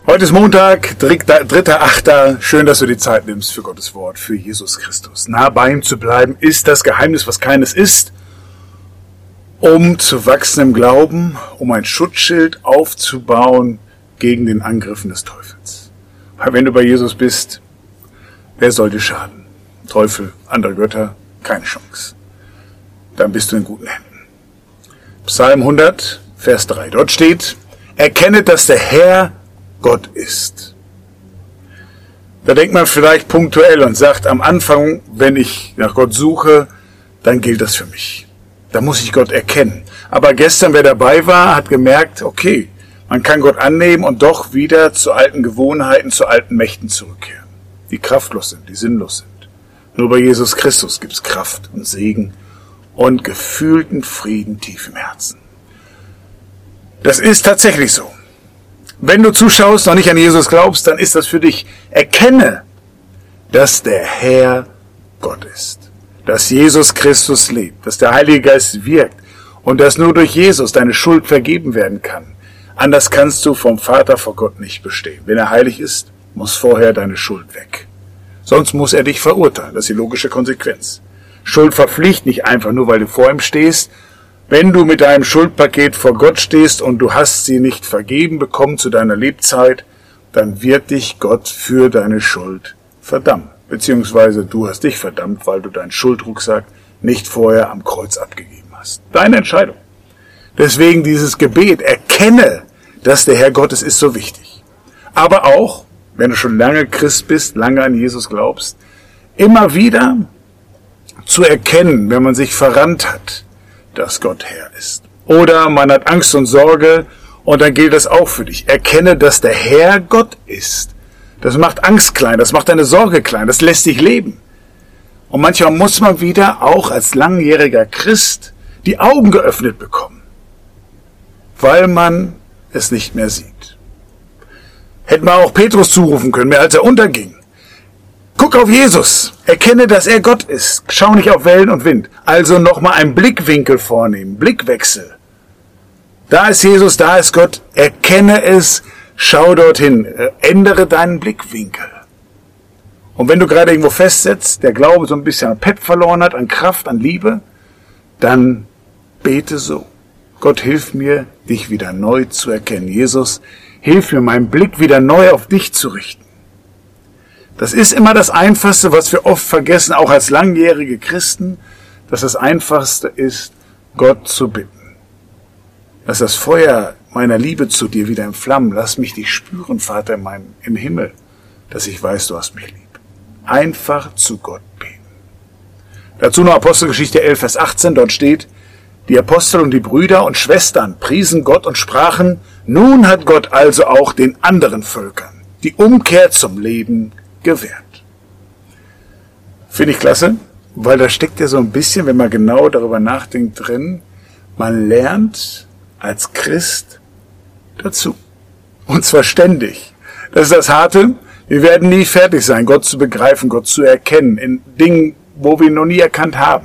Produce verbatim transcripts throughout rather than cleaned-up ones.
Heute ist Montag, dritter achter Schön, dass du die Zeit nimmst für Gottes Wort, für Jesus Christus. Nah bei ihm zu bleiben, ist das Geheimnis, was keines ist, um zu wachsen im Glauben, um ein Schutzschild aufzubauen gegen den Angriffen des Teufels. Weil wenn du bei Jesus bist, wer soll dir schaden? Teufel, andere Götter, keine Chance. Dann bist du in guten Händen. Psalm hundert, Vers drei. Dort steht: Erkennet, dass der Herr Gott ist. Da denkt man vielleicht punktuell und sagt am Anfang, wenn ich nach Gott suche, dann gilt das für mich. Da muss ich Gott erkennen. Aber gestern, wer dabei war, hat gemerkt, okay, man kann Gott annehmen und doch wieder zu alten Gewohnheiten, zu alten Mächten zurückkehren, die kraftlos sind, die sinnlos sind. Nur bei Jesus Christus gibt es Kraft und Segen und gefühlten Frieden tief im Herzen. Das ist tatsächlich so. Wenn du zuschaust, noch nicht an Jesus glaubst, dann ist das für dich. Erkenne, dass der Herr Gott ist, dass Jesus Christus lebt, dass der Heilige Geist wirkt und dass nur durch Jesus deine Schuld vergeben werden kann. Anders kannst du vom Vater vor Gott nicht bestehen. Wenn er heilig ist, muss vorher deine Schuld weg. Sonst muss er dich verurteilen. Das ist die logische Konsequenz. Schuld verpflichtet nicht einfach nur, weil du vor ihm stehst. Wenn du mit deinem Schuldpaket vor Gott stehst und du hast sie nicht vergeben bekommen zu deiner Lebzeit, dann wird dich Gott für deine Schuld verdammen. Beziehungsweise du hast dich verdammt, weil du deinen Schuldrucksack nicht vorher am Kreuz abgegeben hast. Deine Entscheidung. Deswegen dieses Gebet, erkenne, dass der Herr Gottes ist, so wichtig. Aber auch, wenn du schon lange Christ bist, lange an Jesus glaubst, immer wieder zu erkennen, wenn man sich verrannt hat, dass Gott Herr ist. Oder man hat Angst und Sorge und dann gilt das auch für dich. Erkenne, dass der Herr Gott ist. Das macht Angst klein, das macht deine Sorge klein, das lässt dich leben. Und manchmal muss man wieder auch als langjähriger Christ die Augen geöffnet bekommen, weil man es nicht mehr sieht. Hätten wir auch Petrus zurufen können, mehr als er unterging. Guck auf Jesus, erkenne, dass er Gott ist. Schau nicht auf Wellen und Wind. Also nochmal einen Blickwinkel vornehmen, Blickwechsel. Da ist Jesus, da ist Gott, erkenne es, schau dorthin, ändere deinen Blickwinkel. Und wenn du gerade irgendwo festsetzt, der Glaube so ein bisschen an Pep verloren hat, an Kraft, an Liebe, dann bete so. Gott, hilf mir, dich wieder neu zu erkennen. Jesus, hilf mir, meinen Blick wieder neu auf dich zu richten. Das ist immer das Einfachste, was wir oft vergessen, auch als langjährige Christen, dass das Einfachste ist, Gott zu bitten. Dass das Feuer meiner Liebe zu dir wieder entflammen. Lass mich dich spüren, Vater in meinem, im Himmel, dass ich weiß, du hast mich lieb. Einfach zu Gott beten. Dazu noch Apostelgeschichte elf, Vers achtzehn, dort steht: Die Apostel und die Brüder und Schwestern priesen Gott und sprachen: Nun hat Gott also auch den anderen Völkern die Umkehr zum Leben gewährt. Finde ich klasse, weil da steckt ja so ein bisschen, wenn man genau darüber nachdenkt, drin, man lernt als Christ dazu. Und zwar ständig. Das ist das Harte. Wir werden nie fertig sein, Gott zu begreifen, Gott zu erkennen, in Dingen, wo wir ihn noch nie erkannt haben.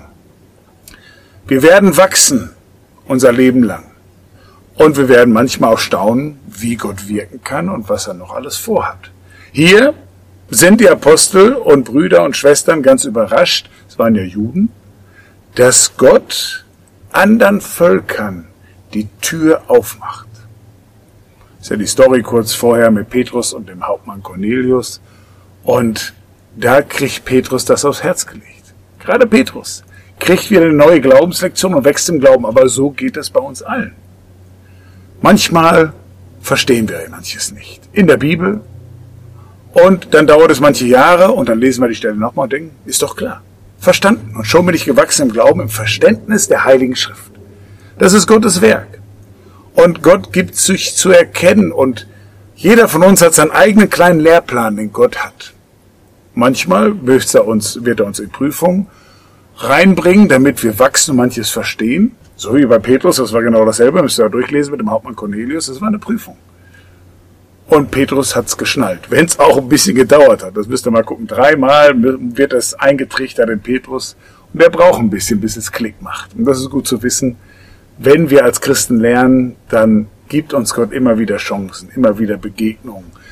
Wir werden wachsen, unser Leben lang. Und wir werden manchmal auch staunen, wie Gott wirken kann und was er noch alles vorhat. Hier sind die Apostel und Brüder und Schwestern ganz überrascht, es waren ja Juden, dass Gott anderen Völkern die Tür aufmacht. Das ist ja die Story kurz vorher mit Petrus und dem Hauptmann Cornelius. Und da kriegt Petrus das aufs Herz gelegt. Gerade Petrus kriegt wieder eine neue Glaubenslektion und wächst im Glauben. Aber so geht es bei uns allen. Manchmal verstehen wir manches nicht. In der Bibel. Und dann dauert es manche Jahre und dann lesen wir die Stelle nochmal und denken, ist doch klar. Verstanden. Und schon bin ich gewachsen im Glauben, im Verständnis der Heiligen Schrift. Das ist Gottes Werk. Und Gott gibt sich zu erkennen und jeder von uns hat seinen eigenen kleinen Lehrplan, den Gott hat. Manchmal wird er uns, wird er uns in Prüfungen reinbringen, damit wir wachsen und manches verstehen. So wie bei Petrus, das war genau dasselbe, müsst ihr durchlesen mit dem Hauptmann Cornelius, das war eine Prüfung. Und Petrus hat's geschnallt, wenn es auch ein bisschen gedauert hat. Das müsst ihr mal gucken. Dreimal wird es eingetrichtert in Petrus. Und der braucht ein bisschen, bis es Klick macht. Und das ist gut zu wissen. Wenn wir als Christen lernen, dann gibt uns Gott immer wieder Chancen, immer wieder Begegnungen.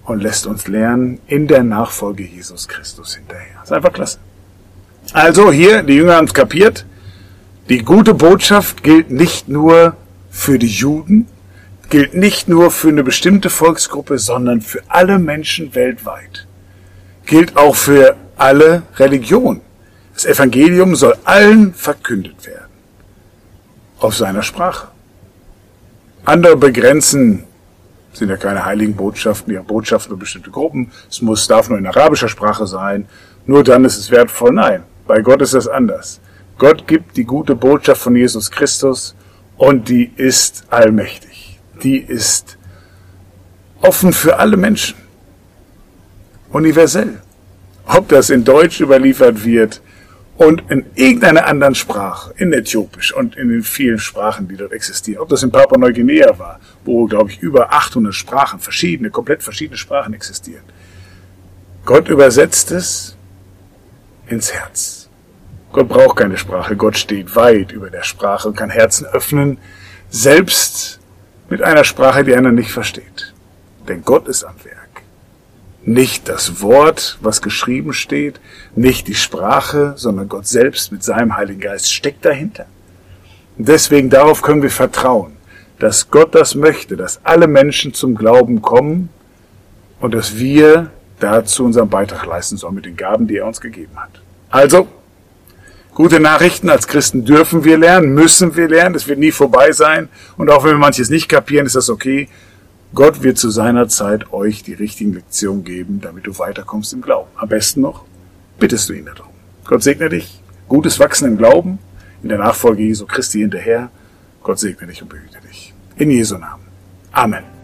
und lässt uns lernen in der Nachfolge Jesus Christus hinterher. Das ist einfach klasse. Also hier, die Jünger haben es kapiert, die gute Botschaft gilt nicht nur für die Juden, gilt nicht nur für eine bestimmte Volksgruppe, sondern für alle Menschen weltweit. Gilt auch für alle Religionen. Das Evangelium soll allen verkündet werden. Auf seiner Sprache. Andere begrenzen, sind ja keine heiligen Botschaften, ihre Botschaften für bestimmte Gruppen. Es muss, darf nur in arabischer Sprache sein. Nur dann ist es wertvoll. Nein, bei Gott ist das anders. Gott gibt die gute Botschaft von Jesus Christus und die ist allmächtig. Die ist offen für alle Menschen. Universell. Ob das in Deutsch überliefert wird und in irgendeiner anderen Sprache, in Äthiopisch und in den vielen Sprachen, die dort existieren. Ob das in Papua-Neuguinea war, wo, glaube ich, über achthundert Sprachen, verschiedene, komplett verschiedene Sprachen existieren. Gott übersetzt es ins Herz. Gott braucht keine Sprache. Gott steht weit über der Sprache und kann Herzen öffnen, selbst mit einer Sprache, die einer nicht versteht. Denn Gott ist am Werk. Nicht das Wort, was geschrieben steht, nicht die Sprache, sondern Gott selbst mit seinem Heiligen Geist steckt dahinter. Und deswegen darauf können wir vertrauen, dass Gott das möchte, dass alle Menschen zum Glauben kommen und dass wir dazu unseren Beitrag leisten sollen mit den Gaben, die er uns gegeben hat. Also, gute Nachrichten, als Christen dürfen wir lernen, müssen wir lernen, es wird nie vorbei sein und auch wenn wir manches nicht kapieren, ist das okay. Gott wird zu seiner Zeit euch die richtigen Lektionen geben, damit du weiterkommst im Glauben. Am besten noch, bittest du ihn darum. Gott segne dich, gutes Wachsen im Glauben, in der Nachfolge Jesu Christi hinterher. Gott segne dich und behüte dich. In Jesu Namen. Amen.